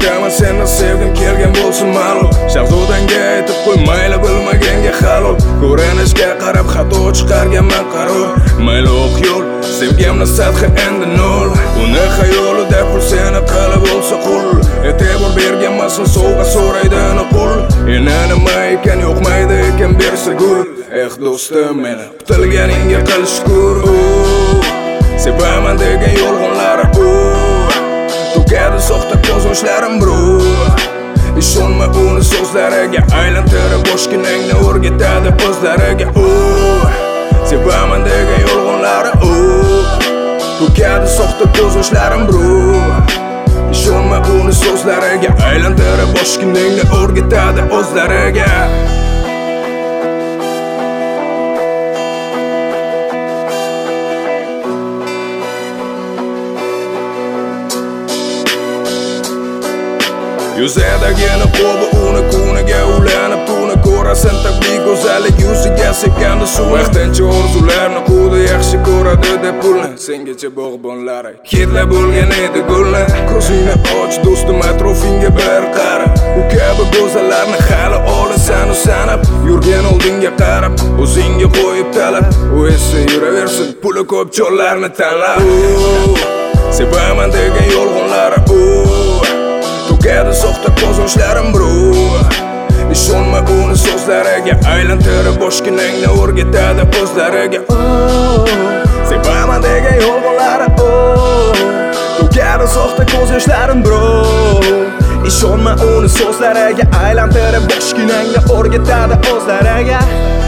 aytaman seni sevgim kelgan bo'lsin ma'lum. Shahzodanga aytib qo'y mayli bilmaganga halol. Ko'rinishga qarab xato chiqarganman qaror. Mayli o'q yo'l sevgimni sathi endi nol. Uni xayolida pul seni qilib bo'lsa qul. E'tibor berganmasin sovg'a so'raydi qul. Nima ekan yo'qmaydi ekan bersa gul. Do'stim meni bitilganingga qil shukr. Sevaman degan yolg'onlari to'kadi soxta ko'z yoshlarim bro. Ishonma uni so'zlariga, aylantirib boshginangni o'rgatadi o'zlariga. Sevaman degan yolg'onlari to'kadi soxta ko'z yoshlarim bro. Ishonma uni so'zlariga, aylantirib boshginangni o'rgatadi o'zlariga. Yuzidagini qo'bi uni kuniga ulanib tuni ko'rasan tabiiy go'zallik yuziga sepganda suv. Vaqtincha orzularni qudi yaxshi ko'radi deb pulni sengacha bog'bonlari hidla bo'lgan edi gulni. Ko'zingni och do'stim atrofingga bir qara. U kabi go'zallarni hali olasan sanab yurgan oldinga qarab o'zingga qo'yib talab. U esa yuraversin puli ko'p chollarni tanlab. Sevaman degan yolg'onlari to'kadi soxta ko'z yoshlarim bro. Ishonma uni so'zlariga, aylantirib boshginangni o'rgatadi o'zlariga. Sevaman degan yolg'onlari to'kadi soxta ko'z yoshlarim bro. Ishonma uni so'zlariga, aylantirib boshginangni o'rgatadi o'zlariga.